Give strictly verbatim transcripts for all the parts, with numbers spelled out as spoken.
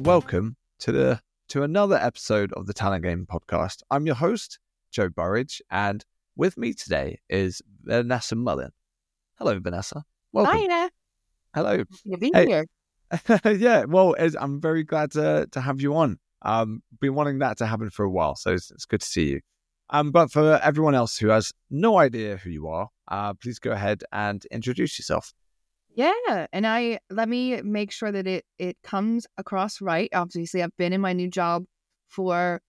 welcome to the to another episode of the Talent Game podcast. I'm your host, Joe Burridge, and with me today is Vanessa Mullen. Hello, Vanessa. Welcome. Hi. Hello. You're being Hey. here. Yeah, well, it's, I'm very glad to to have you on. Um, been wanting that to happen for a while, so it's, it's good to see you. Um, but for everyone else who has no idea who you are, uh, please go ahead and introduce yourself. Yeah, and I let me make sure that it it comes across right. Obviously, I've been in my new job for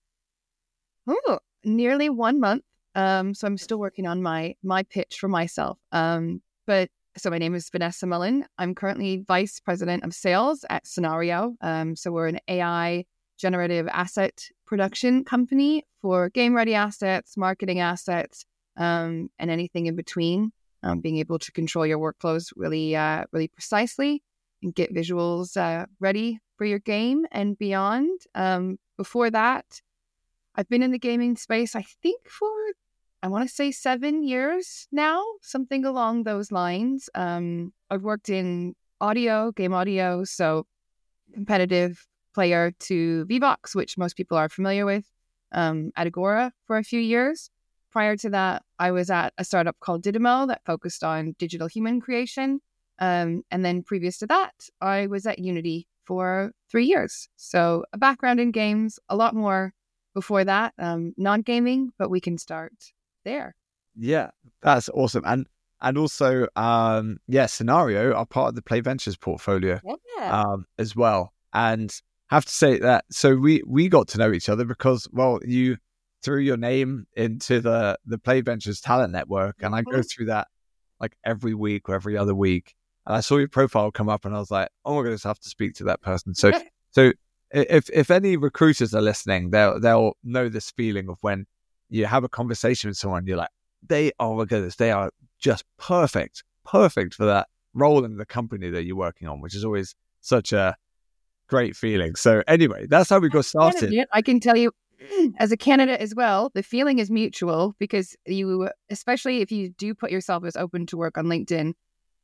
oh, nearly one month. Um, so I'm still working on my my pitch for myself. Um, but so my name is Vanessa Mullen. I'm currently vice president of sales at Scenario. Um, so we're an A I generative asset production company for game ready assets, marketing assets, um, and anything in between. Um, being able to control your workflows really, uh, really precisely and get visuals uh, ready for your game and beyond. Um, before that, I've been in the gaming space, I think, for, I want to say seven years now, something along those lines. Um, I've worked in audio, game audio, so competitive player to Vivox, which most people are familiar with, um, at Agora for a few years. Prior to that, I was at a startup called Didimo that focused on digital human creation. Um, and then previous to that, I was at Unity for three years. So a background in games, a lot more before that, um, non-gaming, but we can start there. Yeah, that's awesome. And and also, um, yeah, Scenario are part of the Play Ventures portfolio Yeah. um, as well. And have to say that, so we, we got to know each other because, well, you threw your name into the, the Play Ventures talent network. And I go through that like every week or every other week. And I saw your profile come up and I was like, oh my goodness, I have to speak to that person. So, so if, if any recruiters are listening, they'll, they'll know this feeling of when you have a conversation with someone, you're like, they, oh my goodness, they are just perfect, perfect for that role in the company that you're working on, which is always such a great feeling. So anyway, that's how we got started. I can tell you, as a candidate as well, the feeling is mutual because you, especially if you do put yourself as open to work on LinkedIn,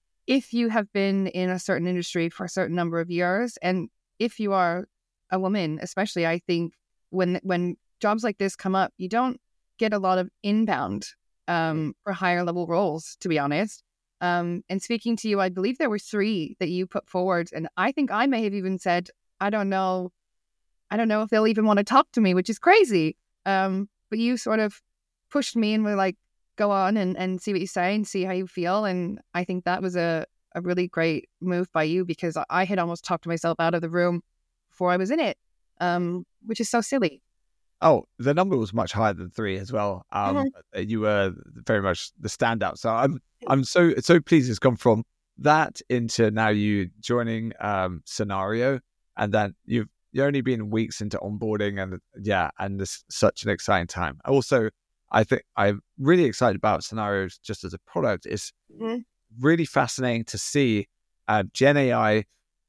if you have been in a certain industry for a certain number of years, and if you are a woman, especially, I think when when jobs like this come up, you don't get a lot of inbound um, for higher level roles, to be honest. Um, and speaking to you, I believe there were three that you put forward, and I think I may have even said, I don't know, I don't know if they'll even want to talk to me, which is crazy. Um, but you sort of pushed me and were like, go on and, and see what you say and see how you feel. And I think that was a, a really great move by you because I had almost talked myself out of the room before I was in it, um, which is so silly. Oh, the number was much higher than three as well. Um, mm-hmm. You were very much the standout. So I'm I'm so so pleased it's gone from that into now you joining um, Scenario, and then you've You've only been weeks into onboarding, and yeah, and this such an exciting time. Also, I think I'm really excited about Scenarios just as a product. It's mm-hmm. really fascinating to see uh, Gen A I,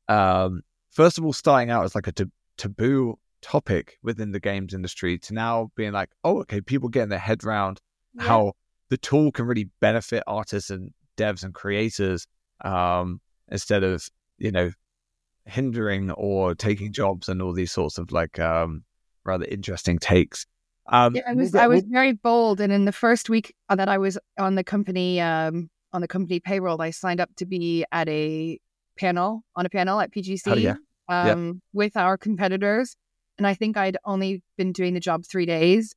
um, first of all, starting out as like a t- taboo topic within the games industry to now being like, oh, okay, people getting their head around yeah. how the tool can really benefit artists and devs and creators um, instead of, you know, hindering or taking jobs and all these sorts of like um rather interesting takes. Um yeah, I was I was very bold, and in the first week that I was on the company um on the company payroll, I signed up to be at a panel on a panel at P G C oh, yeah. um yeah. with our competitors, and I think I'd only been doing the job three days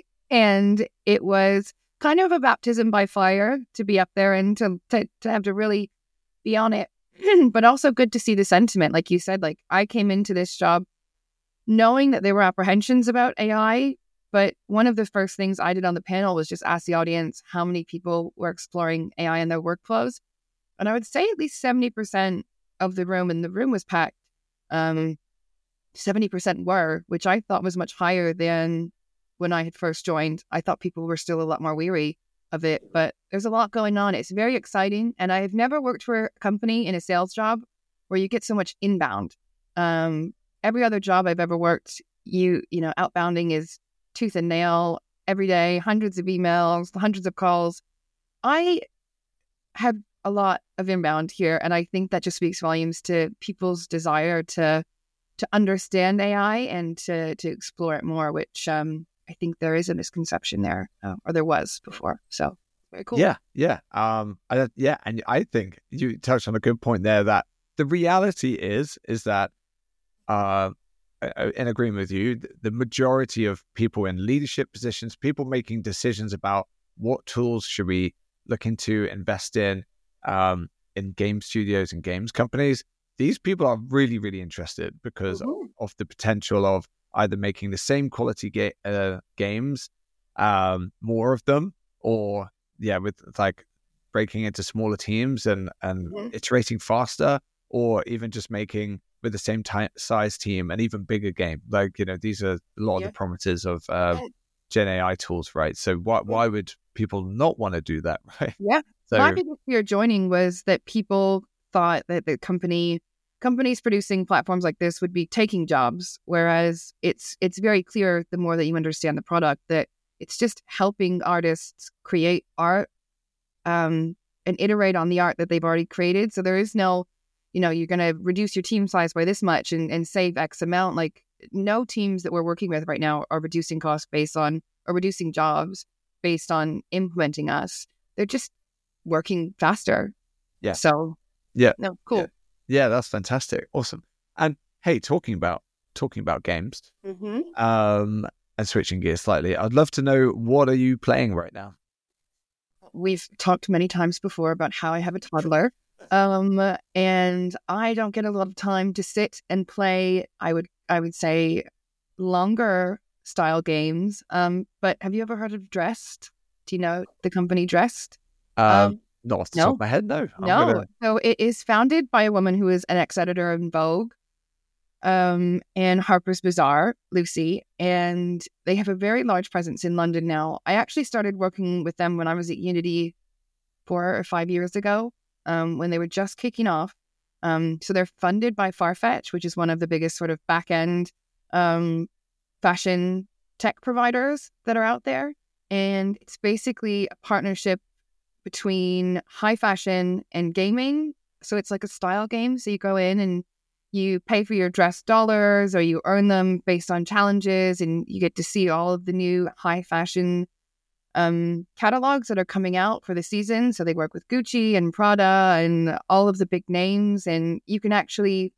and it was kind of a baptism by fire to be up there and to to, to have to really be on it. But also good to see the sentiment. Like you said, like I came into this job knowing that there were apprehensions about A I. But one of the first things I did on the panel was just ask the audience how many people were exploring A I in their workflows. And I would say at least seventy percent of the room, and the room was packed, um, seventy percent were, which I thought was much higher than when I had first joined. I thought people were still a lot more weary of it, but there's a lot going on. It's very exciting. And I've never worked for a company in a sales job where you get so much inbound. Um, every other job I've ever worked, you, you know, outbounding is tooth and nail every day, hundreds of emails, hundreds of calls. I have a lot of inbound here. And I think that just speaks volumes to people's desire to to understand A I and to to explore it more, which um, I think there is a misconception there, uh, or there was before. So very cool. Yeah, yeah, um, I, yeah, and I think you touched on a good point there. That the reality is is that, uh, in agreement with you, the majority of people in leadership positions, people making decisions about what tools should we look into, invest in, um, in game studios and games companies. These people are really, really interested because mm-hmm. of, of the potential of either making the same quality ga- uh, games, um, more of them, or yeah, with like breaking into smaller teams and, and mm-hmm. iterating faster, or even just making with the same ty- size team an even bigger game. Like, you know, these are a lot yeah. of the promises of uh, Gen A I tools, right? So why why would people not want to do that, right? Yeah. So my biggest fear joining was that people thought that the company companies producing platforms like this would be taking jobs, whereas it's it's very clear the more that you understand the product that it's just helping artists create art um, and iterate on the art that they've already created. So there is no, you know, you're going to reduce your team size by this much and, and save X amount. Like no teams that we're working with right now are reducing costs based on, or reducing jobs based on implementing us. They're just working faster. Yeah. So yeah. No, cool. Yeah. Yeah, that's fantastic. Awesome. And hey, talking about talking about games, mm-hmm. um, and switching gears slightly, I'd love to know, what are you playing right now? We've talked many times before about how I have a toddler, um, and I don't get a lot of time to sit and play. I would I would say longer style games. Um, but have you ever heard of Dressed? Do you know the company Dressed? Um, um Not off the no, top of my head, no. I'm no. Gonna... So it is founded by a woman who is an ex-editor in Vogue um, and Harper's Bazaar, Lucy, and they have a very large presence in London now. I actually started working with them when I was at Unity four or five years ago, um, when they were just kicking off. Um, so they're funded by Farfetch, which is one of the biggest sort of back-end um, fashion tech providers that are out there. And it's basically a partnership between high fashion and gaming. So it's like a style game. So you go in and you pay for your dress dollars, or you earn them based on challenges, and you get to see all of the new high fashion um, catalogs that are coming out for the season. So they work with Gucci and Prada and all of the big names, and you can actually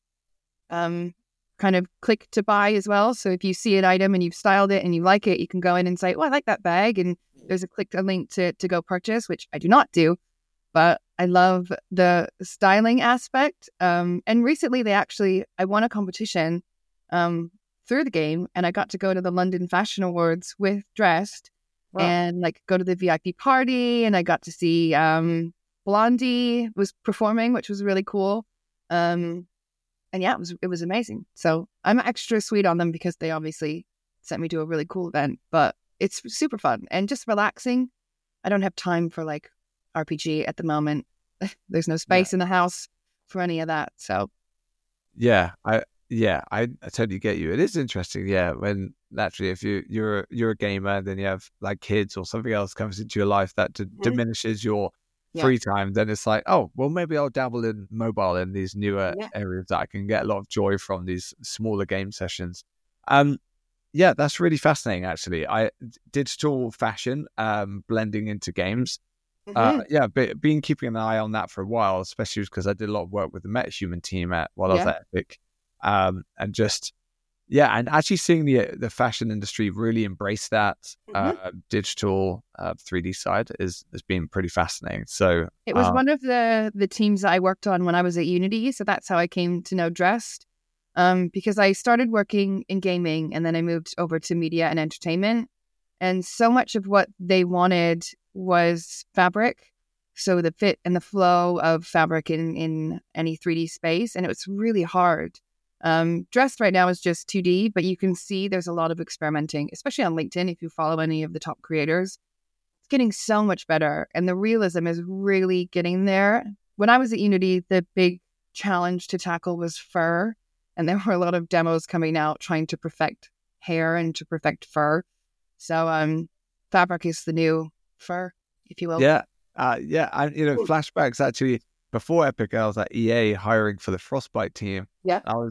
um, kind of click to buy as well. So if you see an item and you've styled it and you like it, you can go in and say, oh, I like that bag. And there's a click, a link to, to go purchase, which I do not do, but I love the styling aspect. Um, and recently they actually, I won a competition um, through the game, and I got to go to the London Fashion Awards with Dressed. Wow. And like go to the V I P party, and I got to see um, Blondie was performing, which was really cool. Um, and yeah, it was it was amazing. So I'm extra sweet on them because they obviously sent me to a really cool event, but it's super fun and just relaxing. I don't have time for like R P G at the moment. There's no space yeah. in the house for any of that. So yeah, I yeah, I, I totally get you. It is interesting, yeah, when naturally if you you're you're a gamer, then you have like kids or something else comes into your life that d- mm-hmm. diminishes your yeah. free time, then it's like, oh, well, maybe I'll dabble in mobile in these newer yeah. areas that I can get a lot of joy from, these smaller game sessions. Um, yeah, that's really fascinating, actually. I digital fashion um, blending into games. Mm-hmm. Uh, yeah, but been keeping an eye on that for a while, especially because I did a lot of work with the MetaHuman team at while yeah. I was at Epic, um, and just yeah, and actually seeing the the fashion industry really embrace that mm-hmm. uh, digital uh, three D side is has been pretty fascinating. So it was uh, one of the the teams that I worked on when I was at Unity, so that's how I came to know Dressed. Um, because I started working in gaming and then I moved over to media and entertainment. And so much of what they wanted was fabric. So the fit and the flow of fabric in, in any three D space. And it was really hard. Um, Dressed right now is just two D, but you can see there's a lot of experimenting, especially on LinkedIn. If you follow any of the top creators, it's getting so much better. And the realism is really getting there. When I was at Unity, the big challenge to tackle was fur. And there were a lot of demos coming out trying to perfect hair and to perfect fur. So um, fabric is the new fur, if you will. Yeah. Uh, yeah. And, you know, flashbacks actually, before Epic, I was at E A hiring for the Frostbite team. Yeah. I was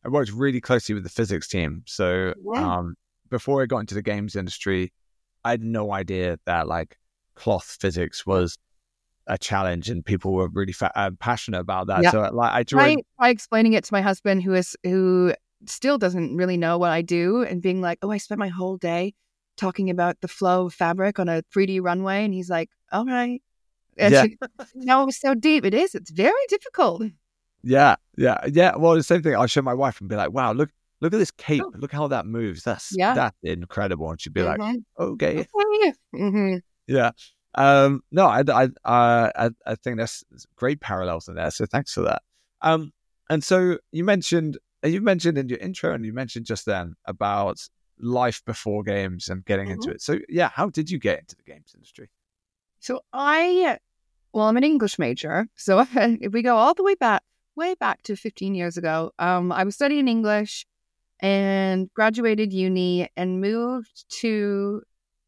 I worked really closely with the physics team. So Yeah. um, before I got into the games industry, I had no idea that like cloth physics was a challenge and people were really fa- uh, passionate about that. Yeah. So like I Try, joined. try explaining it to my husband, who is who still doesn't really know what I do, and being like, "Oh, I spent my whole day talking about the flow of fabric on a three D runway," and he's like, "All right." And Yeah. she, no, it was so deep. It is. It's very difficult. Yeah. Yeah. Yeah. Well, the same thing. I'll show my wife and be like, wow, look, look at this cape. Oh. Look how that moves. That's, Yeah. that's incredible. And she'd be like, Mhm. okay. Okay. Mhm. Yeah. Um, no, I, I, uh, I, I think that's great parallels in there. So thanks for that. Um, and so you mentioned, you mentioned in your intro and you mentioned just then about life before games and getting Mhm. into it. So yeah, how did you get into the games industry? So I, well, I'm an English major. So if we go all the way back, way back to fifteen years ago, um, I was studying English and graduated uni and moved to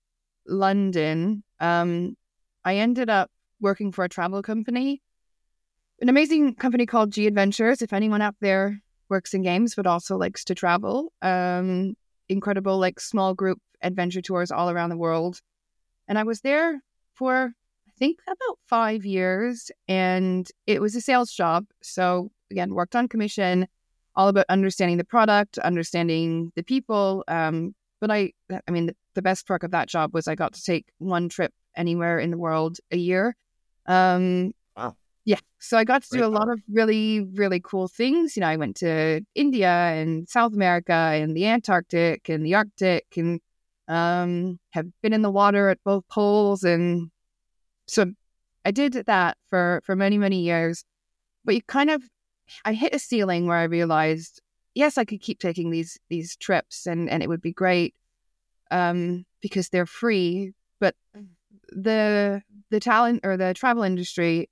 London. Um, I ended up working for a travel company, an amazing company called G Adventures. If anyone out there works in games but also likes to travel, um, incredible like small group adventure tours all around the world. And I was there for I think about five years, and it was a sales job. So again, worked on commission, all about understanding the product, understanding the people. Um, but I, I mean, the, the best perk of that job was I got to take one trip anywhere in the world a year. Um, Wow. yeah, so I got to Great do a lot perk. of really, really cool things. You know, I went to India and South America and the Antarctic and the Arctic, and um, have been in the water at both poles. And so I did that for, for many, many years. But you kind of, I hit a ceiling where I realized, yes, I could keep taking these these trips and, and it would be great um, because they're free. But the the talent or the travel industry,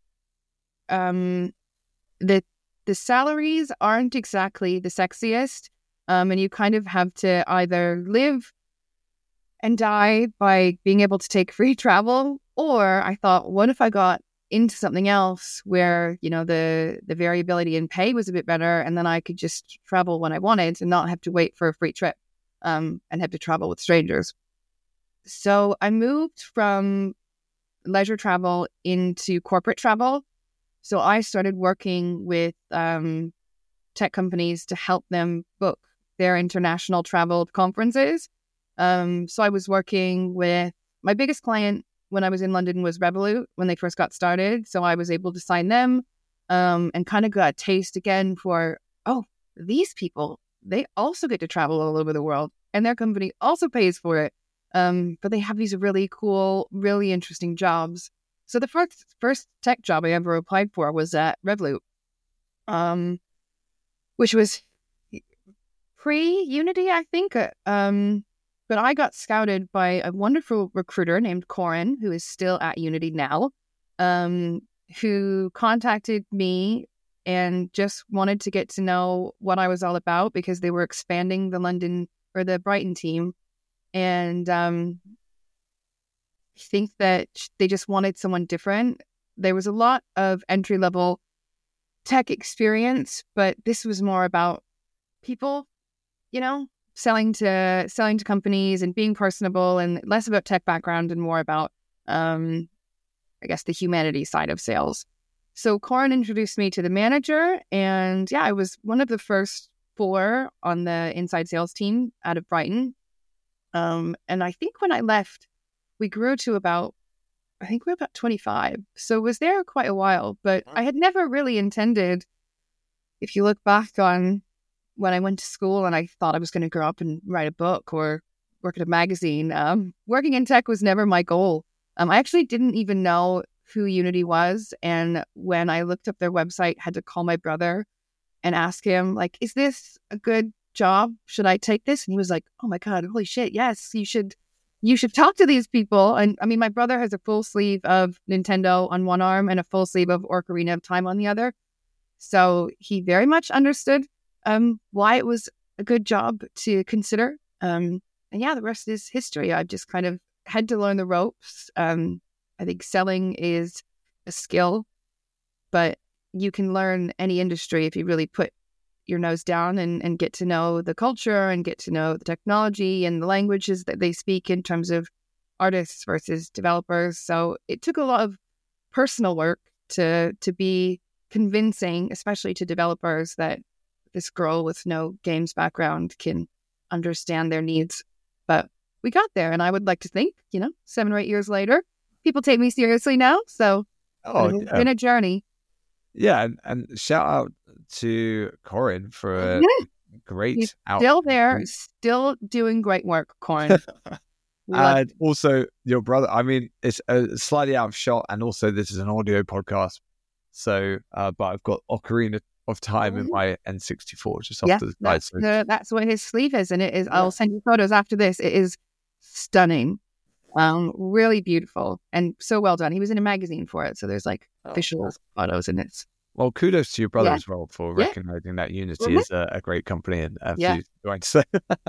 um, the the salaries aren't exactly the sexiest, um, and you kind of have to either live and die by being able to take free travel, or I thought, what if I got into something else where, you know, the the variability in pay was a bit better, and then I could just travel when I wanted and not have to wait for a free trip, um, and have to travel with strangers. So I moved from leisure travel into corporate travel. So I started working with um, tech companies to help them book their international travel conferences. Um, so I was working with my biggest client when I was in London was Revolut when they first got started. So I was able to sign them um, and kind of got a taste again for, oh, these people, they also get to travel all over the world and their company also pays for it. Um, but they have these really cool, really interesting jobs. So the first first tech job I ever applied for was at Revolut, um, which was pre-Unity, I think. Uh, um, but I got scouted by a wonderful recruiter named Corin, who is still at Unity now, um, who contacted me and just wanted to get to know what I was all about because they were expanding the London or the Brighton team. And um, I think that they just wanted someone different. There was a lot of entry-level tech experience, but this was more about people, you know, selling to selling to companies and being personable, and less about tech background and more about, um, I guess, the humanity side of sales. So Corin introduced me to the manager, and yeah, I was one of the first four on the inside sales team out of Brighton. Um, and I think when I left, we grew to about, I think we were about twenty-five. So was there quite a while, but I had never really intended, if you look back on when I went to school and I thought I was going to grow up and write a book or work at a magazine, um, working in tech was never my goal. Um, I actually didn't even know who Unity was. And when I looked up their website, had to call my brother and ask him, like, is this a good job? Should I take this? And he was like, oh my God, holy shit. Yes, you should, you should talk to these people. And I mean, my brother has a full sleeve of Nintendo on one arm and a full sleeve of Ocarina of Time on the other. So he very much understood um, why it was a good job to consider. Um, and yeah, the rest is history. I've just kind of had to learn the ropes. Um, I think selling is a skill, but you can learn any industry if you really put your nose down and, and get to know the culture and get to know the technology and the languages that they speak in terms of artists versus developers. So it took a lot of personal work to to be convincing, especially to developers, that this girl with no games background can understand their needs. But we got there, and I would like to think, you know, seven or eight years later, people take me seriously now. So Oh, it's yeah. been a journey. Yeah, and, and shout out to Corin for a Yeah. great He's out. still there, still doing great work, Corin. We love And also your brother. I mean, it's uh, slightly out of shot, and also this is an audio podcast. So, uh, but I've got Ocarina of Time in Mhm. my N sixty-four just off Yeah, to the side. that's, So, the, that's what his sleeve is, and it is. Yeah. I'll send you photos after this. It is stunning, um, really beautiful, and so well done. He was in a magazine for it, so there's like Oh, official cool. photos, and it's Well, kudos to your brother Yeah. as well for Yeah. recognizing that Unity Mhm. is a, a great company and uh, for Yeah. you joined. So,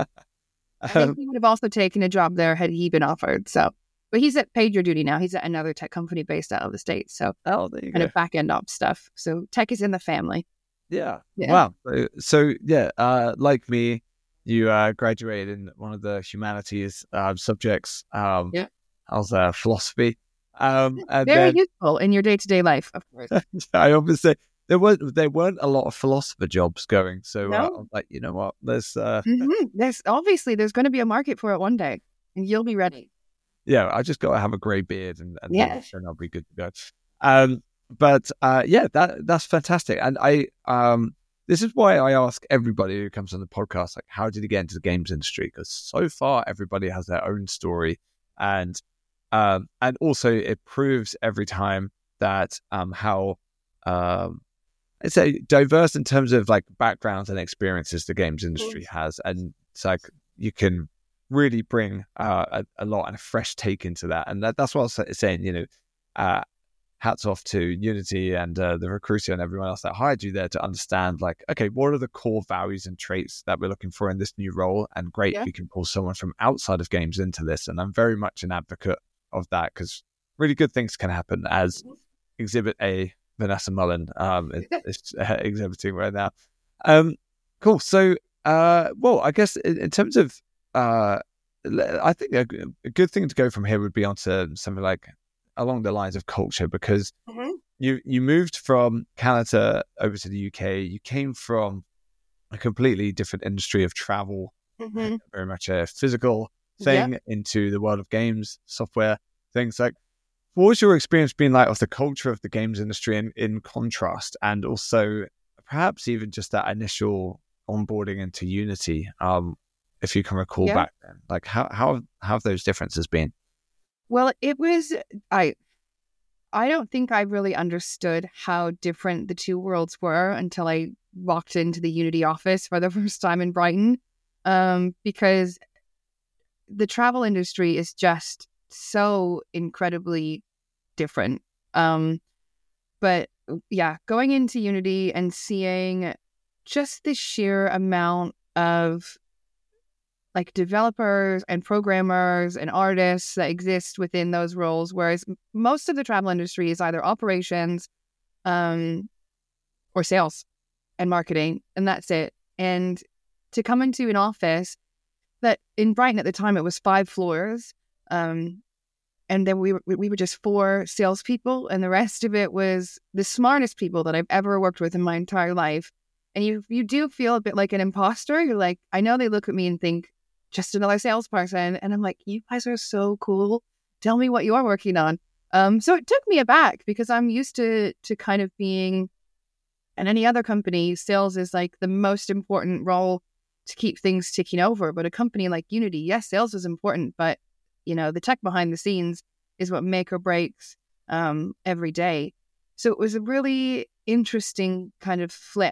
I um, think he would have also taken a job there had he been offered. So, but he's at PagerDuty now. He's at another tech company based out of the States. So, oh, there you kind go. of back end ops stuff. So, tech is in the family. Yeah. Yeah. Wow. So, so yeah, uh, like me, you uh, graduated in one of the humanities uh, subjects. Um, Yeah. I was uh, philosophy. Um, and Very then useful in your day to day life, of course. I obviously there weren't there weren't a lot of philosopher jobs going. So uh, No. I was like, you know what? Let's uh, hmm There's obviously there's going to be a market for it one day, and you'll be ready. yeah, I just got to have a grey beard and, and Yeah. then I'll be good to go. Um, but uh, yeah, that that's fantastic. And I um, this is why I ask everybody who comes on the podcast, like, how did you get into the games industry? Because so far, everybody has their own story, and um, and also it proves every time that um, how um, I'd say diverse in terms of like backgrounds and experiences the games industry has, and it's like you can really bring uh, a, a lot and a fresh take into that, and that, that's what I was saying. You know, uh, hats off to Unity and uh, the recruiter and everyone else that hired you there to understand, like, okay, what are the core values and traits that we're looking for in this new role? And great, Yeah. we can pull someone from outside of games into this, and I'm very much an advocate of that because really good things can happen, as Exhibit A. Vanessa Mullen um, is, is uh, exhibiting right now. Um, cool. So, uh, well, I guess in, in terms of, uh, I think a, a good thing to go from here would be onto something like along the lines of culture, because Mhm. you you moved from Canada over to the U K. You came from a completely different industry of travel, Mhm. very much a physical thing, into the world of games, software, things like. What was your experience being like of the culture of the games industry in, in contrast, and also perhaps even just that initial onboarding into Unity, um, if you can recall Yeah. back then? Like how how how have those differences been? Well, it was I. I don't think I really understood how different the two worlds were until I walked into the Unity office for the first time in Brighton, um, because the travel industry is just so incredibly different. Um, but yeah, going into Unity and seeing just the sheer amount of like developers and programmers and artists that exist within those roles, whereas most of the travel industry is either operations um, or sales and marketing, and that's it. And to come into an office that in Brighton at the time, it was five floors, um, and then we were, we were just four salespeople, and the rest of it was the smartest people that I've ever worked with in my entire life. And you you do feel a bit like an imposter. You're like, I know they look at me and think, just another salesperson. And I'm like, you guys are so cool. Tell me what you're working on. Um, so it took me aback because I'm used to to kind of being, in any other company, sales is like the most important role to keep things ticking over. But a company like Unity, yes, sales is important, but you know, the tech behind the scenes is what make or breaks um, every day. So it was a really interesting kind of flip.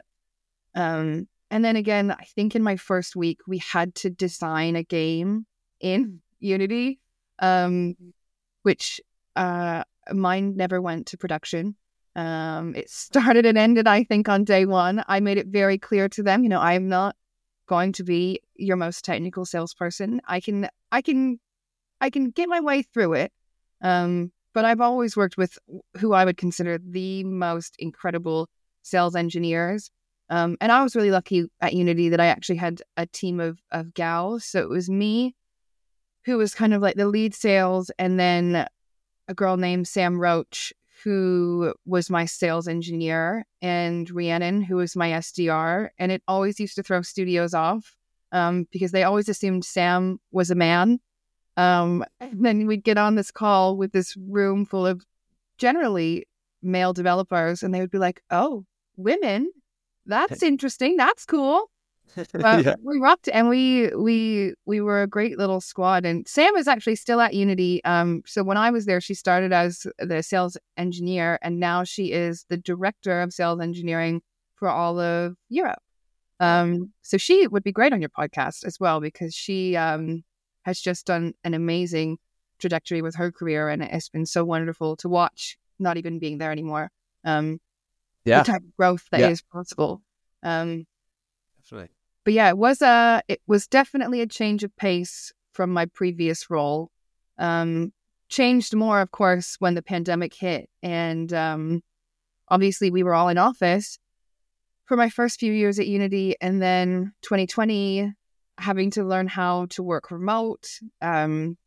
Um, and then again, I think in my first week, we had to design a game in Unity, um, which uh, mine never went to production. Um, it started and ended, I think, on day one. I made it very clear to them, you know, I'm not going to be your most technical salesperson. I can, I can, I can get my way through it. Um, but I've always worked with who I would consider the most incredible sales engineers. Um, and I was really lucky at Unity that I actually had a team of, of gals. So it was me who was kind of like the lead sales, and then a girl named Sam Roach, who was my sales engineer, and Rhiannon, who was my S D R. And it always used to throw studios off um, because they always assumed Sam was a man. Um, and then we'd get on this call with this room full of generally male developers, and they would be like, oh, women? That's interesting. That's cool. But yeah. We rocked, and we we we were a great little squad. And Sam is actually still at Unity. Um, so when I was there, she started as the sales engineer, and now she is the director of sales engineering for all of Europe. Um, so she would be great on your podcast as well, because she um has just done an amazing trajectory with her career, and it's been so wonderful to watch. Not even being there anymore. Um, yeah, the type of growth that yeah. is possible. Um, Definitely. But yeah, it was a, it was definitely a change of pace from my previous role. Um, changed more, of course, when the pandemic hit, and um, obviously we were all in office for my first few years at Unity, and then twenty twenty, having to learn how to work remote. Um,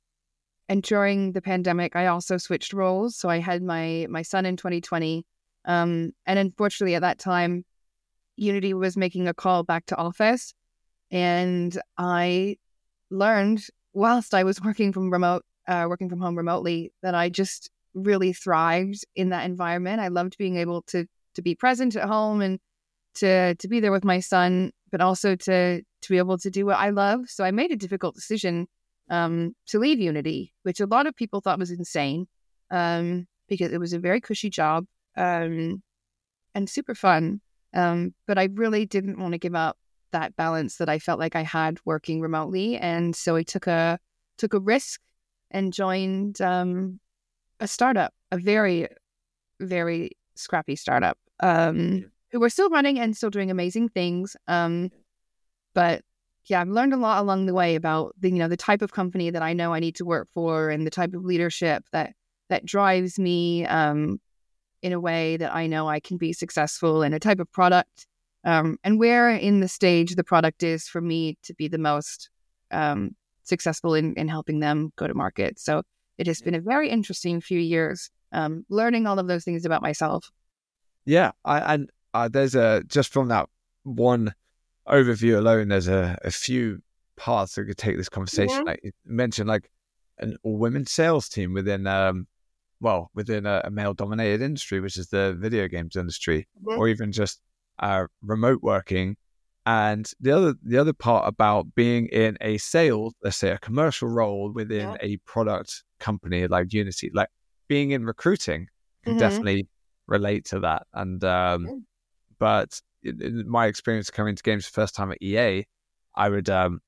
and during the pandemic, I also switched roles. So I had my my son in twenty twenty, um, and unfortunately at that time, Unity was making a call back to office, and I learned whilst I was working from remote, uh, working from home remotely, that I just really thrived in that environment. I loved being able to to be present at home and to to be there with my son, but also to to be able to do what I love. So I made a difficult decision um, to leave Unity, which a lot of people thought was insane, um, because it was a very cushy job um, and super fun. Um, but I really didn't want to give up that balance that I felt like I had working remotely. And so I took a took a risk and joined um, a startup, a very, very scrappy startup, um, who were still running and still doing amazing things. Um, but yeah, I've learned a lot along the way about the, you know, the type of company that I know I need to work for, and the type of leadership that that drives me um, in a way that I know I can be successful, and a type of product, um, and where in the stage the product is for me to be the most um, successful in, in helping them go to market. So it has been a very interesting few years, um, learning all of those things about myself. Yeah, I, and uh, there's a, just from that one overview alone, there's a, a few paths that could take this conversation. Mm-hmm. Like you mentioned, like an all-women sales team within, um, well, within a, a male-dominated industry, which is the video games industry, mm-hmm. or even just uh, remote working. And the other, the other part about being in a sales, let's say a commercial role within yeah. a product company like Unity, like being in recruiting, can mm-hmm. definitely relate to that. And um, mm-hmm. but in, in my experience coming to games the first time at E A, I would um,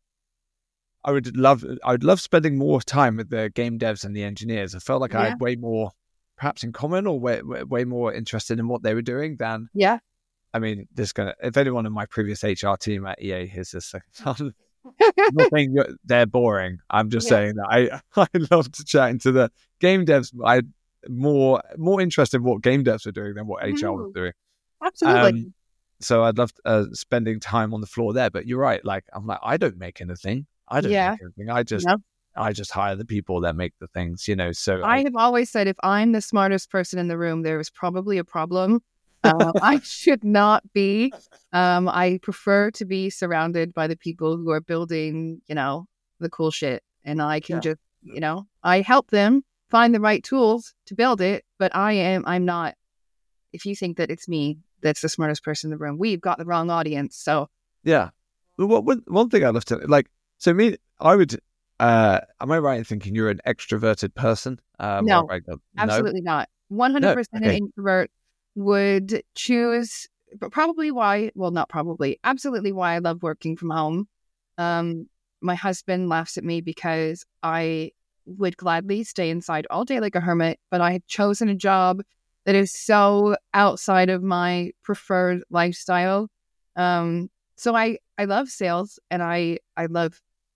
I would love I would love spending more time with the game devs and the engineers. I felt like yeah. I had way more, perhaps in common, or way, way more interested in what they were doing than yeah. I mean, this gonna if anyone in my previous H R team at E A hears this, I'm not saying they're boring. I'm just yeah. saying that I I loved chatting to the game devs. I had more more interested in what game devs were doing than what mm. H R was doing. Absolutely. Um, so I'd love uh, spending time on the floor there. But you're right. Like I'm like I don't make anything. I don't yeah. make anything. I just no. I just hire the people that make the things. You know. So I, I have always said, if I'm the smartest person in the room, there is probably a problem. uh, I should not be. Um, I prefer to be surrounded by the people who are building, you know, the cool shit. And I can yeah. just, you know, I help them find the right tools to build it. But I am, I'm not, if you think that it's me that's the smartest person in the room, we've got the wrong audience. So, yeah. Well, what, one, one thing I'd love to, like, so me, I would, uh, am I right in thinking you're an extroverted person? Um, no, right, no, absolutely not. one hundred percent no? Okay. An introvert. Would choose, but probably why, well, not probably, absolutely why I love working from home. Um, my husband laughs at me because I would gladly stay inside all day like a hermit, but I had chosen a job that is so outside of my preferred lifestyle. Um, so I, I love sales and I, I love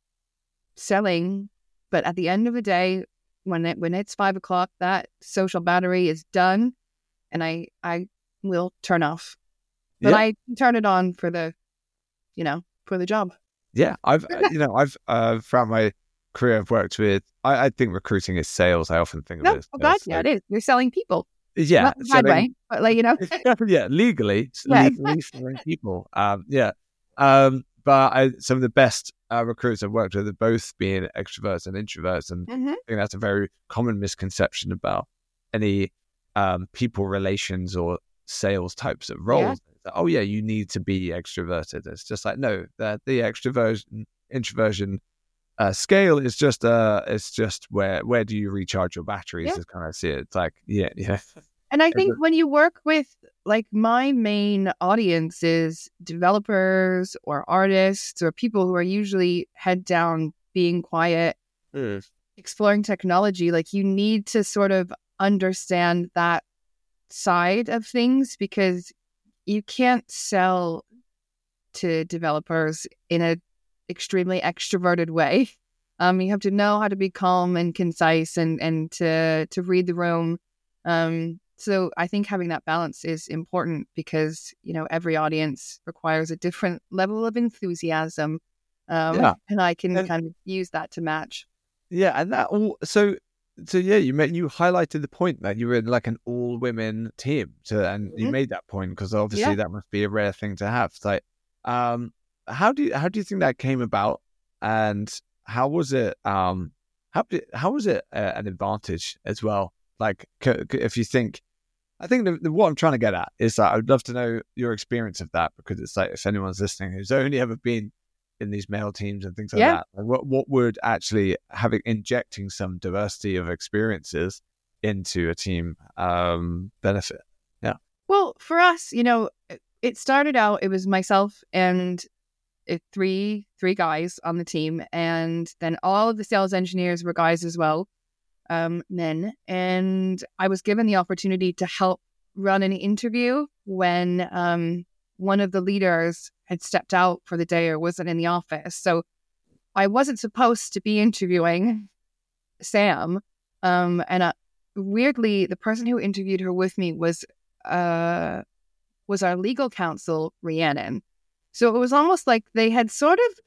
selling, but at the end of the day, when it, when it's five o'clock, that social battery is done. And I, I will turn off. but Yeah. I turn it on for the, you know, for the job. Yeah, I've uh, you know I've uh, throughout my career I've worked with. I, I think recruiting is sales. I often think of it No, as oh God, sales. yeah, So, it is. You're selling people, yeah, not in a bad selling. way, but like, you know, Yeah, legally, yes. legally selling people. Um, yeah. Um, but I, some of the best uh, recruiters I've worked with are both being extroverts and introverts, and Mm-hmm. I think that's a very common misconception about any um, people relations or sales types of Yeah. roles. It's like, oh yeah, you need to be extroverted. It's just like no, the the extroversion introversion uh, scale is just uh, it's just where where do you recharge your batteries? Yeah. Is kind of see it. It's like yeah, yeah. And I think when you work with, like, my main audience is developers or artists or people who are usually head down, being quiet, Mm. exploring technology. Like, you need to sort of understand that side of things, because you can't sell to developers in a extremely extroverted way. Um, you have to know how to be calm and concise and and to to read the room. Um, so I think having that balance is important, because you know every audience requires a different level of enthusiasm, um, Yeah. and I can And kind of use that to match. yeah, and that all so so yeah, you made you highlighted the point that you were in like an all women team to and you Mhm. made that point because obviously Yeah. that must be a rare thing to have. It's like um how do you how do you think that came about and how was it um how did, how was it uh, an advantage as well? Like c- c- if you think I think the, the, what I'm trying to get at is that I would love to know your experience of that, because it's like if anyone's listening who's only ever been in these male teams and things like Yeah. that, like what what would actually having injecting some diversity of experiences into a team um, benefit? Yeah, Well, for us, you know, it- it started out. It was myself and uh, three three guys on the team, and then all of the sales engineers were guys as well, um, men. And I was given the opportunity to help run an interview when um, one of the leaders had stepped out for the day or wasn't in the office. So I wasn't supposed to be interviewing Sam. Um, and uh, weirdly, the person who interviewed her with me was uh, was our legal counsel, Rhiannon. So it was almost like they had sort of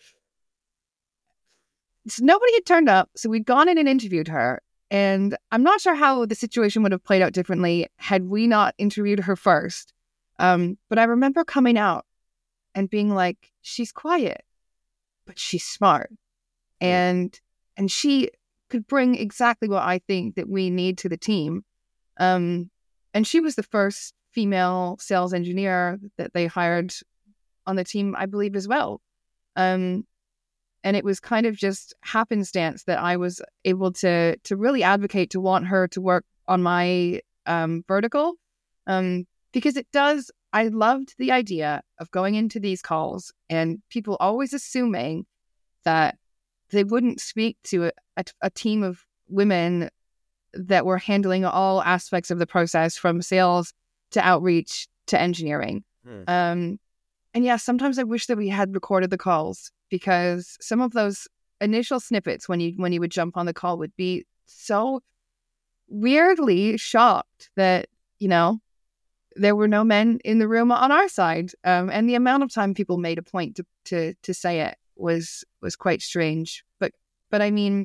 nobody had turned up, so we'd gone in and interviewed her. And I'm not sure how the situation would have played out differently had we not interviewed her first. Um, but I remember coming out and being like, she's quiet, but she's smart. And and she could bring exactly what I think that we need to the team. Um, and she was the first female sales engineer that they hired on the team, I believe, as well. Um, and it was kind of just happenstance that I was able to to really advocate to want her to work on my um, vertical, um, because it does. I loved the idea of going into these calls and people always assuming that they wouldn't speak to a, a, a team of women that were handling all aspects of the process, from sales to outreach to engineering. Hmm. Um, and yeah, sometimes I wish that we had recorded the calls, because some of those initial snippets when you when you would jump on the call would be so weirdly shocked that, you know, there were no men in the room on our side. Um, and the amount of time people made a point to, to, to say it was was quite strange. But but I mean,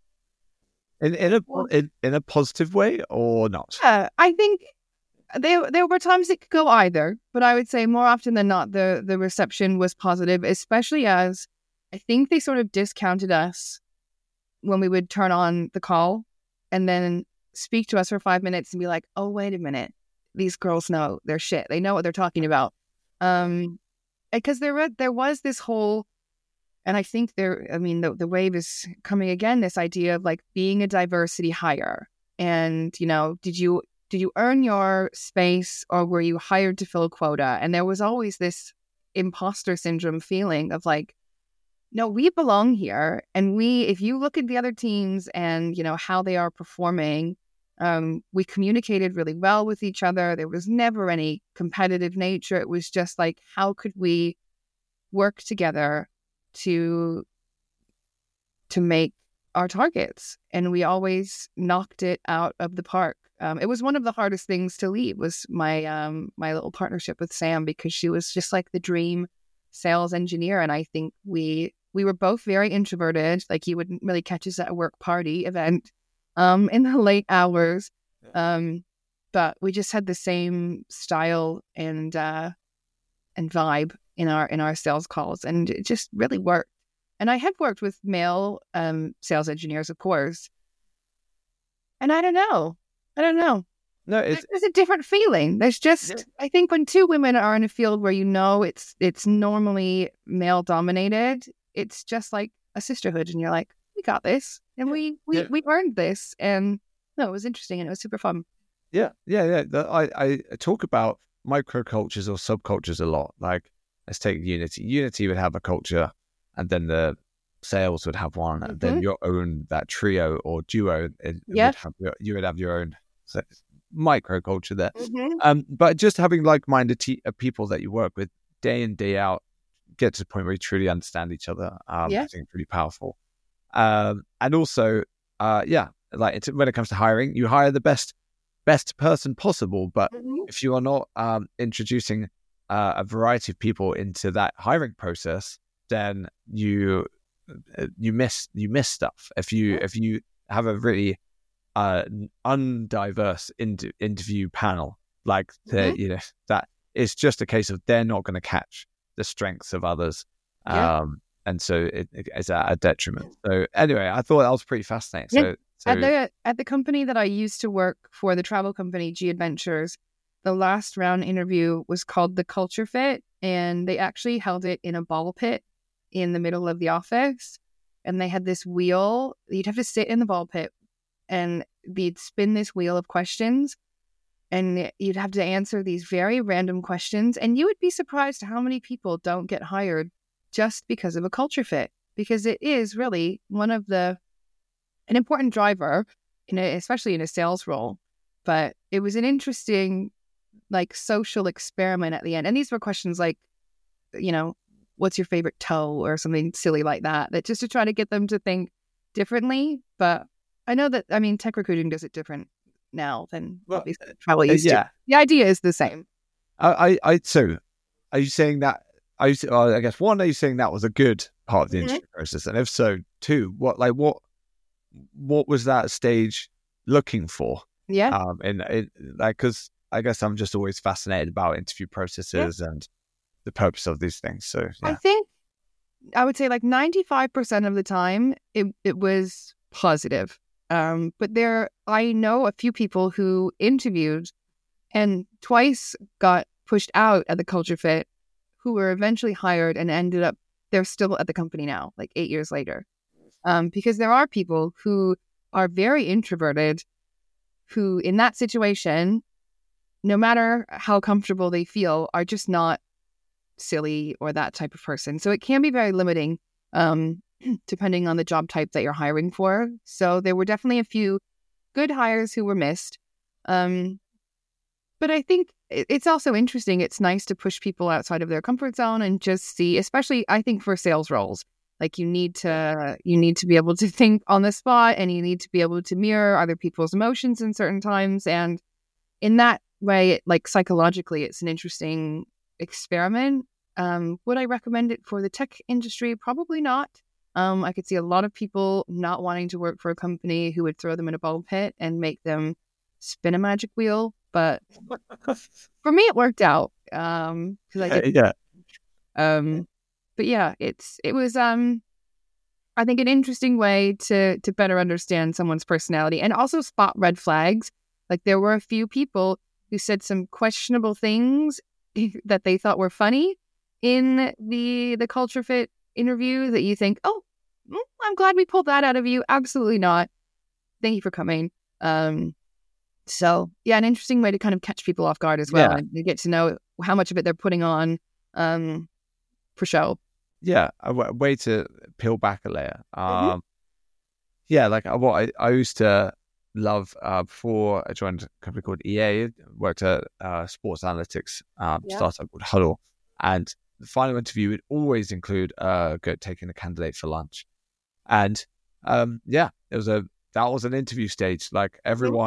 in in a in, in a positive way or not? yeah, I think there there were times it could go either, but I would say more often than not, the the reception was positive, especially as I think they sort of discounted us when we would turn on the call and then speak to us for five minutes and be like, oh, wait a minute, these girls know their shit. They know what they're talking about. Um, because there were, there was this whole, and I think there, I mean, the, the wave is coming again, this idea of like being a diversity hire. And, you know, did you, did you earn your space or were you hired to fill a quota? And there was always this imposter syndrome feeling of like, no, we belong here. And we, if you look at the other teams and, you know, how they are performing, um, we communicated really well with each other. There was never any competitive nature. It was just like, how could we work together to, to make our targets? And we always knocked it out of the park. Um, it was one of the hardest things to leave was my um, my little partnership with Sam, because she was just like the dream sales engineer. And I think we we were both very introverted. Like, you wouldn't really catch us at a work party event um, in the late hours. Um, but we just had the same style and uh, and vibe in our in our sales calls, and it just really worked. And I had worked with male um, sales engineers, of course, and I don't know, I don't know. No, it's There's a different feeling. There's just, Yeah. I think, when two women are in a field where you know it's it's normally male dominated, it's just like a sisterhood, and you're like, we got this, and we we Yeah. we earned this, and no, it was interesting and it was super fun. Yeah, yeah, yeah. The- I, I talk about microcultures or subcultures a lot. Like, let's take Unity. Unity would have a culture, and then the sales would have one, and then Mhm. your own, that trio or duo, it, it Yeah. would have your, you would have your own se- microculture there. Mm-hmm. Um, but just having like-minded te- uh, people that you work with day in, day out, get to the point where you truly understand each other. Um, Yeah. I think pretty powerful. Um, and also, uh, yeah, like it's, when it comes to hiring, you hire the best best person possible. But Mm-hmm. if you are not um, introducing uh, a variety of people into that hiring process, then you uh, you miss you miss stuff. If you Yeah. if you have a really uh, undiverse inter- interview panel, like the, Mhm. you know, that it's just a case of they're not going to catch the strengths of others. Yeah. Um, and so it, it is at a detriment. So anyway, I thought that was pretty fascinating. Yeah. So, so At the at the company that I used to work for, the travel company G Adventures, the last round interview was called the Culture Fit, and they actually held it in a ball pit in the middle of the office. And they had this wheel. You'd have to sit in the ball pit, and they'd spin this wheel of questions, and you'd have to answer these very random questions. And you would be surprised how many people don't get hired just because of a culture fit, because it is really one of the an important driver, in a, especially in a sales role. But it was an interesting, like, social experiment at the end. And these were questions like, you know, what's your favorite toe, or something silly like that, that just to try to get them to think differently. But I know that, I mean, tech recruiting does it different now than Well, obviously travel uh, used yeah. to. The idea is the same. I, I, I, so are you saying that? Are you, well, I guess one, are you saying that was a good part of the Mhm. interview process? And if so, two, what, like, what, what was that stage looking for? Yeah. Um, and it, like, because I guess I'm just always fascinated about interview processes and the purpose of these things. So I yeah, think I would say like ninety-five percent of the time it, it was positive. Um, but there, I know a few people who interviewed and twice got pushed out at the Culture Fit, who were eventually hired and ended up, they're still at the company now, like eight years later. Um, because there are people who are very introverted, who in that situation, no matter how comfortable they feel, are just not silly or that type of person. So it can be very limiting, um, depending on the job type that you're hiring for. So there were definitely a few good hires who were missed. Um, but I think it- it's also interesting. It's nice to push people outside of their comfort zone and just see, especially I think for sales roles, like you need to you need to be able to think on the spot, and you need to be able to mirror other people's emotions in certain times. And in that way, it, like psychologically, it's an interesting experiment. Um, would I recommend it for the tech industry? Probably not. Um, I could see a lot of people not wanting to work for a company who would throw them in a ball pit and make them spin a magic wheel. But for me, it worked out um, because I did. yeah, Um, but yeah, it's it was um, I think an interesting way to to better understand someone's personality and also spot red flags. Like there were a few people who said some questionable things that they thought were funny in the the Culture Fit interview that you think, oh, mm, I'm glad we pulled that out of you. Absolutely not. Thank you for coming. Um, so yeah, an interesting way to kind of catch people off guard as well, Yeah. and you get to know how much of it they're putting on um, for show. yeah, a w- way to peel back a layer. Um, Mhm. yeah, like uh, what I, I used to love uh, before I joined a company called E A, worked at uh, sports analytics um, Yeah. startup called Huddle, and the final interview would always include uh, go taking a candidate for lunch, and um, yeah, it was a that was an interview stage. Like everyone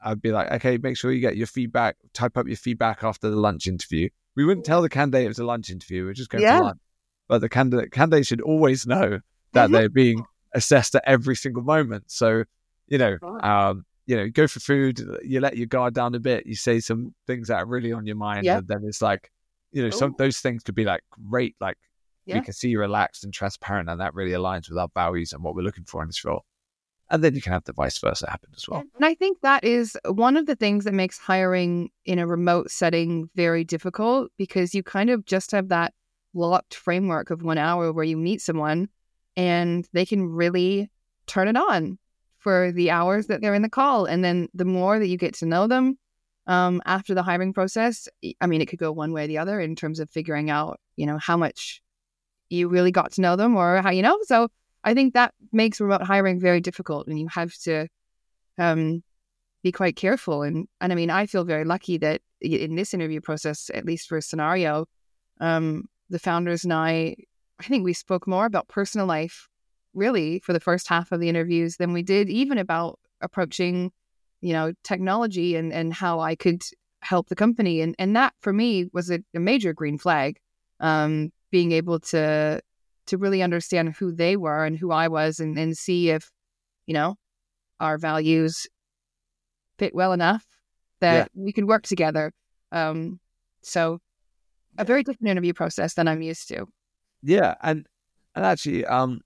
I'd be like, okay, make sure you get your feedback, type up your feedback after the lunch interview. We wouldn't tell the candidate it was a lunch interview. We're just going Yeah. to lunch. But the candidate candidate should always know that Mhm. they're being assessed at every single moment. So, you know, um, you know, go for food, you let your guard down a bit, you say some things that are really on your mind, Yeah. and then it's like, you know, some Ooh. those things could be like great, like Yeah. we can see you're relaxed and transparent, and that really aligns with our values and what we're looking for in this role. And then you can have the vice versa happen as well. And I think that is one of the things that makes hiring in a remote setting very difficult, because you kind of just have that locked framework of one hour where you meet someone and they can really turn it on for the hours that they're in the call. And then the more that you get to know them um, after the hiring process, I mean, it could go one way or the other in terms of figuring out, you know, how much you really got to know them or how, you know, so I think that makes remote hiring very difficult, and you have to um, be quite careful. And, and I mean, I feel very lucky that in this interview process, at least for a scenario, um, the founders and I, I think we spoke more about personal life, really, for the first half of the interviews than we did even about approaching, you know, technology and, and how I could help the company. And, and that, for me, was a, a major green flag, um, being able to to really understand who they were and who I was, and, and see if, you know, our values fit well enough that Yeah. we could work together. Um, so a very different interview process than I'm used to. Yeah. And and actually, um,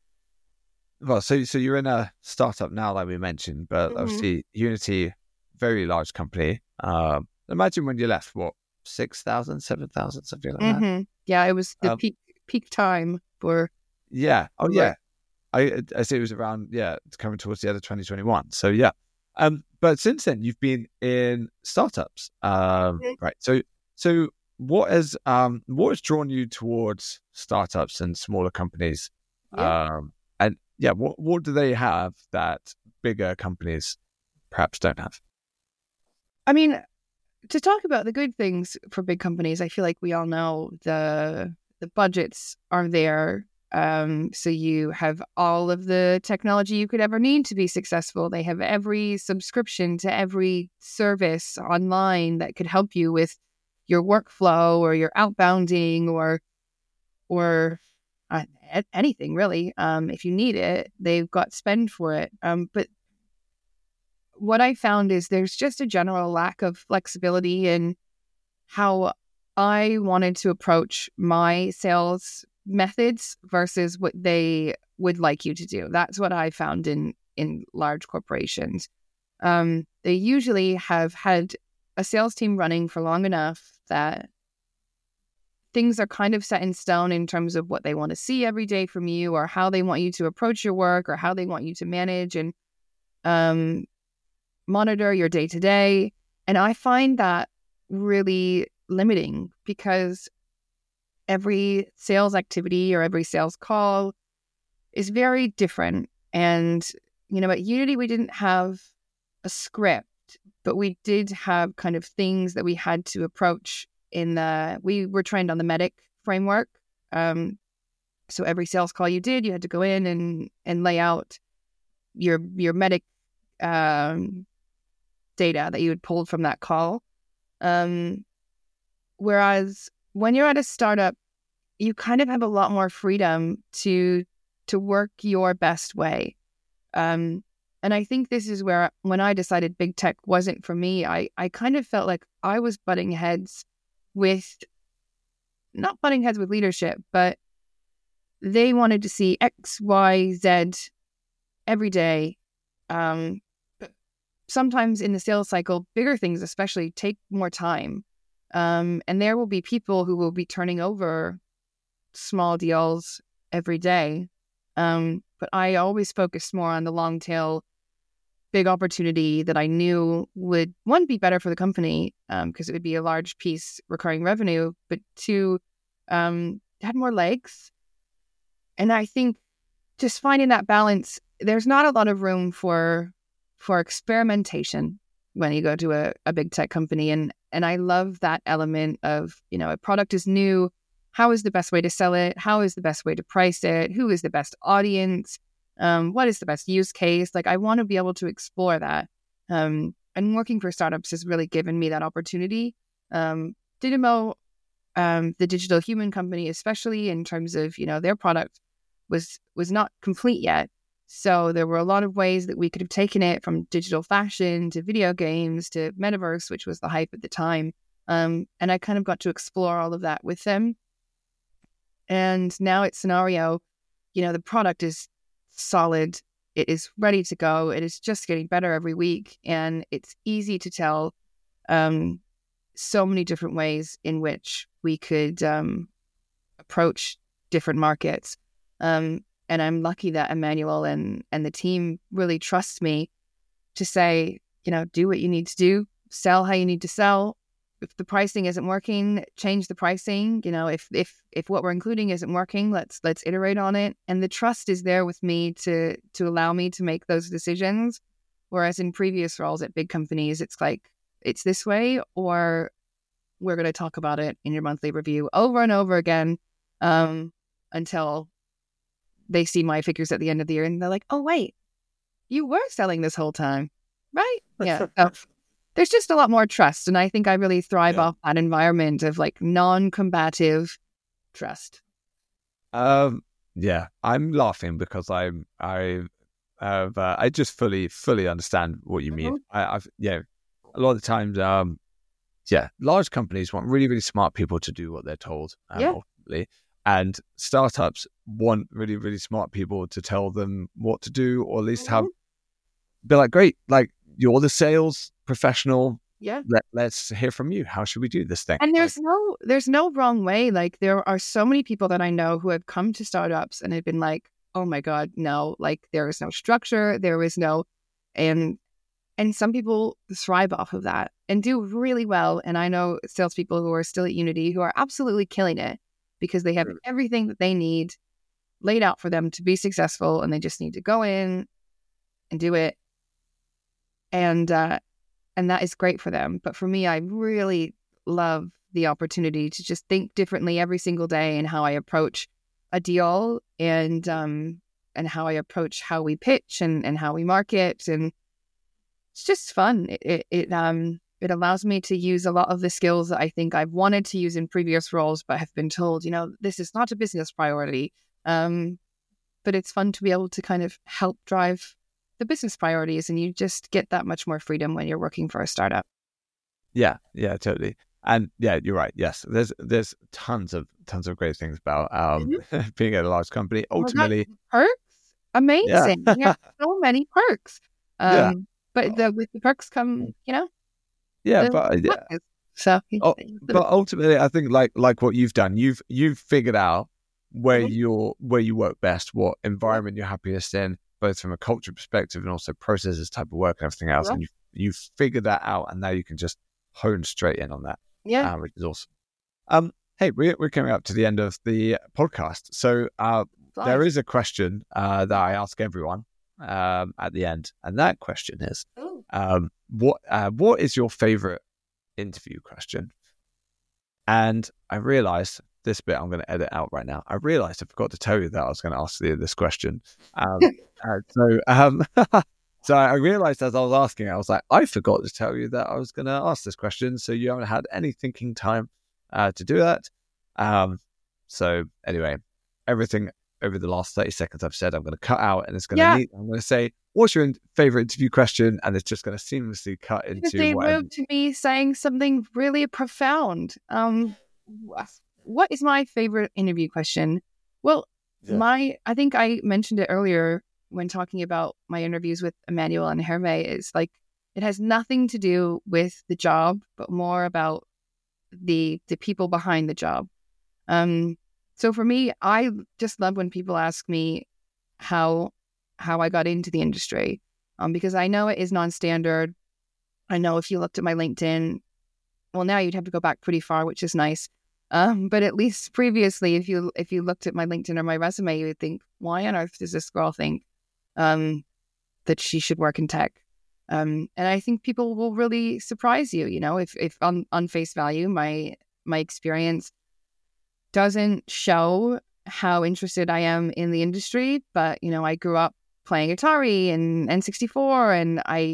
well, so so you're in a startup now, like we mentioned, but Mhm. obviously Unity, very large company. Um, imagine when you left, what, six thousand, seven thousand, something like that? hmm Yeah, it was the Um, peak peak time for Yeah. Oh, Right. yeah. I I say it was around, yeah, it's coming towards the end of twenty twenty-one. So yeah. Um, but since then you've been in startups. Um, Mhm. right. So so what has um what has drawn you towards startups and smaller companies? yeah. Um, and yeah, what what do they have that bigger companies perhaps don't have? I mean, to talk about the good things for big companies, I feel like we all know the the budgets are there. Um, so you have all of the technology you could ever need to be successful. They have every subscription to every service online that could help you with your workflow or your outbounding or or uh, a- anything really. Um, if you need it, they've got spend for it. Um, but what I found is there's just a general lack of flexibility in how I wanted to approach my sales methods versus what they would like you to do. That's what I found in in large corporations. Um, they usually have had a sales team running for long enough that things are kind of set in stone in terms of what they want to see every day from you, or how they want you to approach your work, or how they want you to manage and um, monitor your day to day. And I find that really limiting, because every sales activity or every sales call is very different. And, you know, at Unity, we didn't have a script, but we did have kind of things that we had to approach in the, we were trained on the MEDDIC framework. Um, so every sales call you did, you had to go in and, and lay out your, your MEDDIC um, data that you had pulled from that call. Um, whereas when you're at a startup, you kind of have a lot more freedom to to work your best way. Um, and I think this is where, when I decided big tech wasn't for me, I, I kind of felt like I was butting heads with, not butting heads with leadership, but they wanted to see X, Y, Z every day. Um, sometimes in the sales cycle, bigger things especially take more time. Um, and there will be people who will be turning over small deals every day. Um, but I always focused more on the long tail, big opportunity that I knew would, one, be better for the company, um, because it would be a large piece recurring revenue, but two, um, had more legs. And I think just finding that balance, there's not a lot of room for for experimentation when you go to a, a big tech company. And and I love that element of, you know, a product is new. How is the best way to sell it? How is the best way to price it? Who is the best audience? Um, what is the best use case? Like, I want to be able to explore that. Um, and working for startups has really given me that opportunity. Um, Dynamo, um, the digital human company, especially in terms of, you know, their product was was not complete yet. So there were a lot of ways that we could have taken it, from digital fashion to video games to metaverse, which was the hype at the time. Um, and I kind of got to explore all of that with them. And now at Scenario, you know, the product is solid. It is ready to go. It is just getting better every week. And it's easy to tell um, so many different ways in which we could um, approach different markets. Um, and I'm lucky that Emmanuel and, and the team really trust me to say, you know, do what you need to do, sell how you need to sell. If the pricing isn't working, change the pricing. You know, if if if what we're including isn't working, let's let's iterate on it. And the trust is there with me to to allow me to make those decisions. Whereas in previous roles at big companies, it's like, it's this way, or we're going to talk about it in your monthly review over and over again um, until they see my figures at the end of the year and they're like, oh, wait, you were selling this whole time, right? Yeah. So there's just a lot more trust. And I think I really thrive yeah. off that environment of like non-combative trust. Um, yeah, I'm laughing because I'm, I have, uh, I just fully, fully understand what you mean. Mm-hmm. I, I've, yeah, a lot of the times, um, yeah, large companies want really, really smart people to do what they're told. Um, yeah. Ultimately. And startups want really, really smart people to tell them what to do, or at least mm-hmm. have, be like, great, like you're the sales professional. Yeah. Let, let's hear from you. How should we do this thing? And there's like, no, there's no wrong way. Like there are so many people that I know who have come to startups and have been like, oh my God, no, like there is no structure. There is no, and, and some people thrive off of that and do really well. And I know salespeople who are still at Unity who are absolutely killing it, because they have everything that they need laid out for them to be successful, and they just need to go in and do it. And uh, and that is great for them. But for me, I really love the opportunity to just think differently every single day in how I approach a deal, and um, and how I approach how we pitch and, and how we market. And it's just fun. It, it, it um It allows me to use a lot of the skills that I think I've wanted to use in previous roles, but have been told, you know, this is not a business priority. Um, but it's fun to be able to kind of help drive the business priorities, and you just get that much more freedom when you're working for a startup. Yeah, yeah, totally. And yeah, you're right. Yes, there's there's tons of tons of great things about um, mm-hmm. being at a large company. Ultimately, well, perks, amazing. Yeah. You have so many perks. Um, yeah. But the, with the perks come, you know. Yeah, but yeah. So, oh, but ultimately, I think like like what you've done, you've you've figured out where mm-hmm. you're where you work best, what environment you're happiest in, both from a culture perspective and also processes, type of work, and everything else. Yeah. And you you've figured that out, and now you can just hone straight in on that. Yeah, uh, which is awesome. Um, hey, we're we're coming up to the end of the podcast, so uh, there is a question uh, that I ask everyone um, at the end, and that question is. Ooh. Um, what uh, what is your favorite interview question? And I realized this bit I'm going to edit out right now. I realized I forgot to tell you that I was going to ask you this question. Um, uh, so um, so I realized as I was asking, I was like, I forgot to tell you that I was going to ask this question. So you haven't had any thinking time uh, to do that. Um, so anyway, everything over the last thirty seconds I've said I'm going to cut out, and it's going yeah. to need, I'm going to say, what's your favorite interview question? And it's just going to seamlessly cut into because they whatever. moved to me saying something really profound. Um, what is my favorite interview question? Well, yeah. my I think I mentioned it earlier when talking about my interviews with Emmanuel and Hervé. Is like it has nothing to do with the job, but more about the the people behind the job. Um. So for me, I just love when people ask me how how I got into the industry, um, because I know it is non-standard. I know if you looked at my LinkedIn, well, now you'd have to go back pretty far, which is nice. Um, but at least previously, if you if you looked at my LinkedIn or my resume, you would think, why on earth does this girl think um, that she should work in tech? Um, and I think people will really surprise you. You know, if if on, on face value, my my experience doesn't show how interested I am in the industry, but you know, I grew up playing Atari and N sixty-four, and I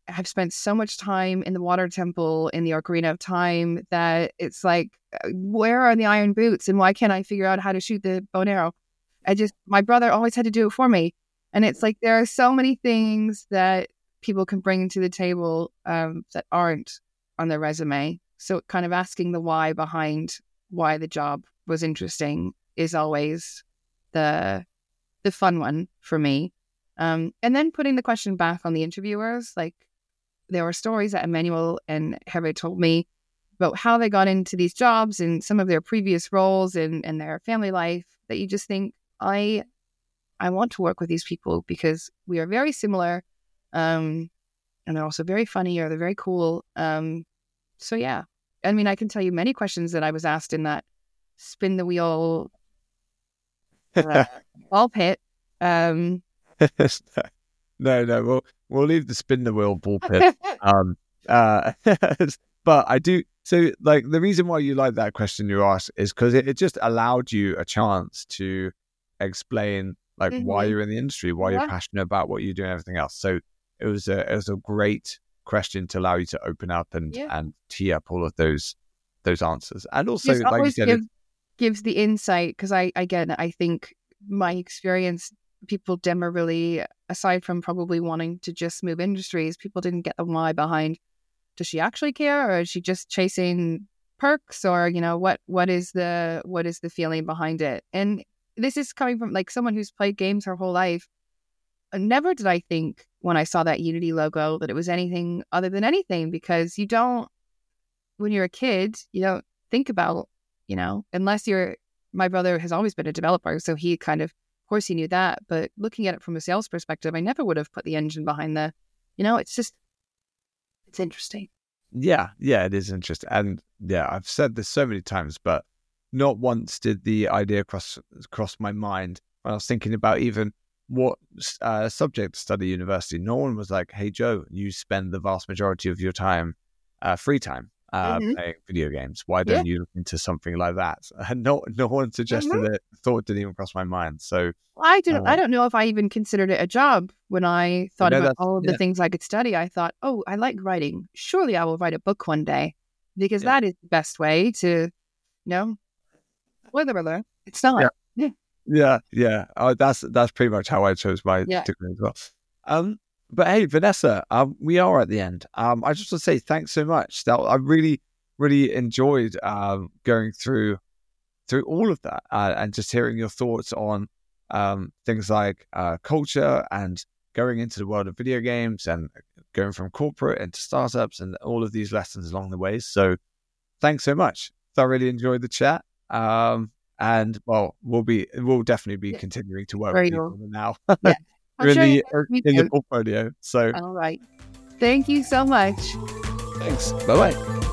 have spent so much time in the water temple in the Ocarina of Time that it's like, where are the iron boots and why can't I figure out how to shoot the bow and arrow? I just, my brother always had to do it for me. And it's like, there are so many things that people can bring to the table um, that aren't on their resume. So kind of asking the why behind why the job was interesting is always the the fun one for me. Um, and then putting the question back on the interviewers, like there were stories that Emmanuel and Hervé told me about how they got into these jobs and some of their previous roles and, and their family life that you just think, I I want to work with these people because we are very similar. Um, and they're also very funny or they're very cool. Um, so yeah, I mean, I can tell you many questions that I was asked in that spin the wheel uh, ball pit. Um, no, no, we'll we'll leave the spin the wheel ball pit. um, uh, but I do. So, like, the reason why you like that question you asked is because it, it just allowed you a chance to explain like mm-hmm. why you're in the industry, why yeah. you're passionate about what you do and everything else. So it was a it was a great question to allow you to open up and yeah. and tee up all of those those answers. And also, just like you said, give, it, gives the insight because I again I think my experience, people didn't really, aside from probably wanting to just move industries, people didn't get the why behind. Does she actually care, or is she just chasing perks, or you know what what is the what is the feeling behind it? And this is coming from like someone who's played games her whole life. Never did I think when I saw that Unity logo that it was anything other than anything, because you don't, when you're a kid, you don't think about, you know, unless you're, my brother has always been a developer, so he kind of, of course he knew that, but looking at it from a sales perspective, I never would have put the engine behind the, you know, it's just, it's interesting. Yeah, yeah, it is interesting. And yeah, I've said this so many times, but not once did the idea cross cross my mind when I was thinking about even what uh, subject to study at university. No one was like, hey, Joe, you spend the vast majority of your time, uh, free time, uh, mm-hmm. playing video games. Why don't yeah. you look into something like that? And no, no one suggested mm-hmm. it. Thought didn't even cross my mind. So well, I don't, uh, I don't know if I even considered it a job when I thought I about all of the yeah. things I could study. I thought, oh, I like writing. Surely I will write a book one day, because yeah. that is the best way to, you know, spoiler alert, it's not. Yeah. yeah. Yeah, yeah. Oh, that's that's pretty much how I chose my yeah. degree as well. Um, but hey, Vanessa, um, we are at the end. Um, I just want to say thanks so much. That I really, really enjoyed um going through through all of that uh, and just hearing your thoughts on um things like uh culture and going into the world of video games and going from corporate into startups and all of these lessons along the way. So, thanks so much. Thoroughly enjoyed the chat. Um. And well, we'll be we'll definitely be yeah. continuing to work Very with you cool. now. Yeah. really sure in the portfolio. So all right. Thank you so much. Thanks. Bye bye.